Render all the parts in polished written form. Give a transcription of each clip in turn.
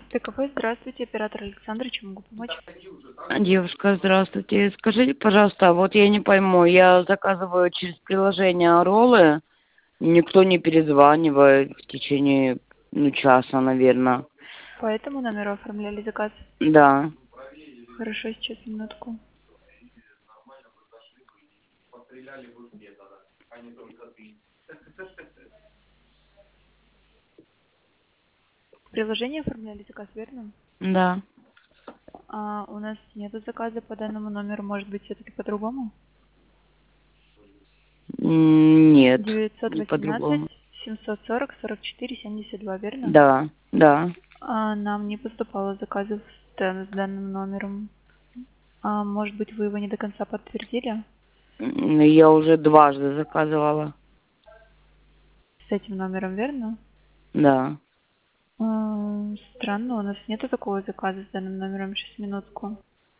ТКП, здравствуйте, оператор Александр, чем могу помочь? Девушка, здравствуйте. Скажите, пожалуйста, вот я не пойму, я заказываю через приложение роллы, никто не перезванивает в течение, часа, наверное. По этому номеру оформляли заказ? Да. Хорошо, сейчас минутку. В приложении оформляли заказ, верно? Да. У нас нету заказа по данному номеру, может быть, все-таки по-другому? Нет, не 918 по-другому. 740 44 72, верно? Да, да. Нам не поступало заказов с данным номером. Может быть, вы его не до конца подтвердили? Я уже дважды заказывала. С этим номером, верно? Да. Странно, у нас нету такого заказа с данным номером. Сейчас, минутку.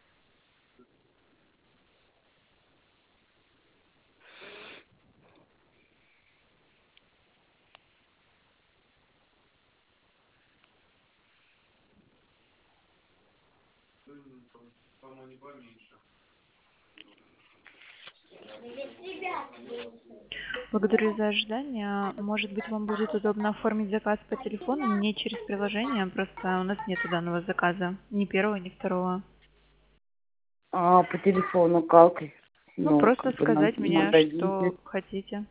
Благодарю за ожидание. Может быть, вам будет удобно оформить заказ по телефону, не через приложение, просто у нас нету данного заказа. Ни первого, ни второго. А по телефону как? Просто На сказать мне, магазине. что хотите.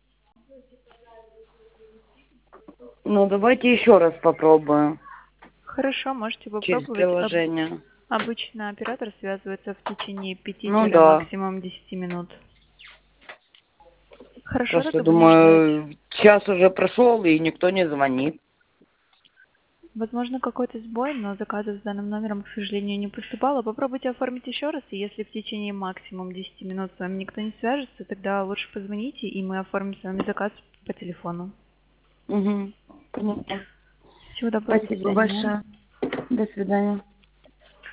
Давайте еще раз попробую. Хорошо, можете Через попробовать. приложение. Обычно оператор связывается в течение Ну да. пяти-максимум 10 минут. Хорошо, Просто тогда будем ждать. думаю, час уже прошел и никто не звонит. Возможно, какой-то сбой, но заказов с данным номером, к сожалению, не поступало. Попробуйте оформить еще раз, и если в течение максимум 10 минут с вами никто не свяжется, тогда лучше позвоните, и мы оформим с вами заказ по телефону. Угу. Понятно. Всего доброго, до Спасибо свидания. большое. До свидания.